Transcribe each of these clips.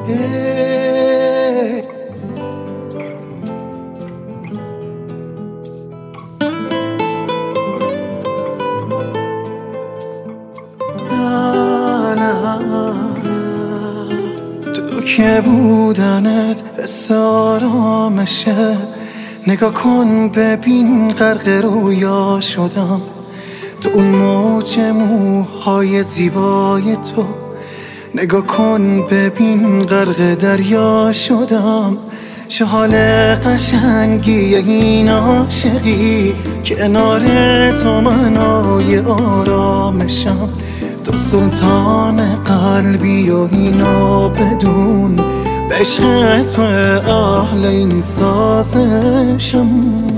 تو که بودنت حس آرامشه، نگاه کن ببین غرق رویا شدم. تو اون موج موهای زیبای تو، نگاه کن ببین غرق دریا شدم. چه حال قشنگی این عاشقی، کنار تو منای آرامشم. تو سلطان قلبی و اینو بدون، به عشق تو اهل این سازشم.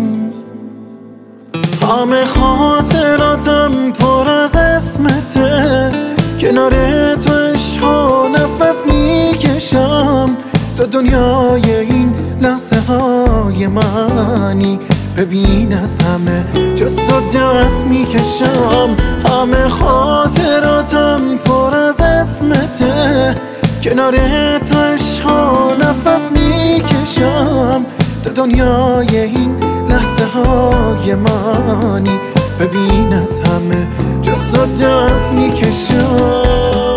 همه خاطراتم پر از اسمته، کنار تو عشق و نفس میکشم. تو دنیای این لحظه های منی، ببین از همه جز تو دست میکشم. همه خاطراتم پر از اسمته، کنار تو عشق و نفس میکشم. تو دنیای این لحظه های منی، ببین از همه جز تو دست میکشم.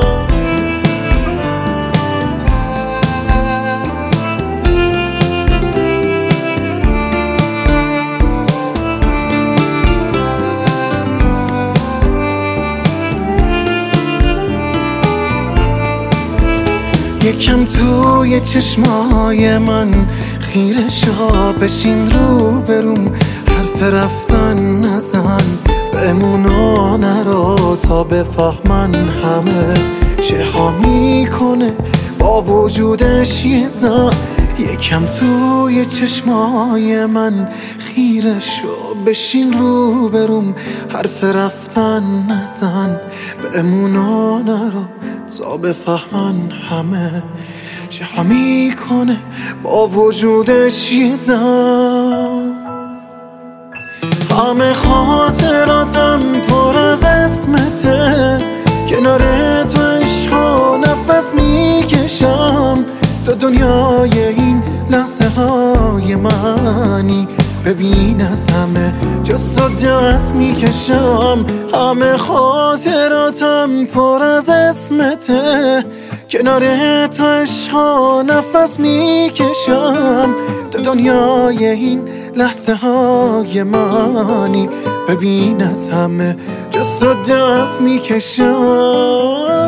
یکم توی چشمای من خیره شا، بشین رو بروم، حرف رفتن نزن، بمونا نرا تا بفهمن همه چه ها میکنه با وجودش یه زن. یکم توی چشمای من خیره شو، بشین رو بروم، حرف رفتن نزن، بمونا نرا تا بفهمن همه چه ها میکنه با وجودش یه زن. همه خاطراتم پر از اسمته، کنار تو عشق و نفس میکشم. تو دنیای این لحظه های منی، ببین از همه جز تو دست میکشم. همه خاطراتم پر از اسمته، کنار تو عشق و نفس میکشم. تو دنیای این لحظه های منی، ببین از همه جز تو دست میکشم.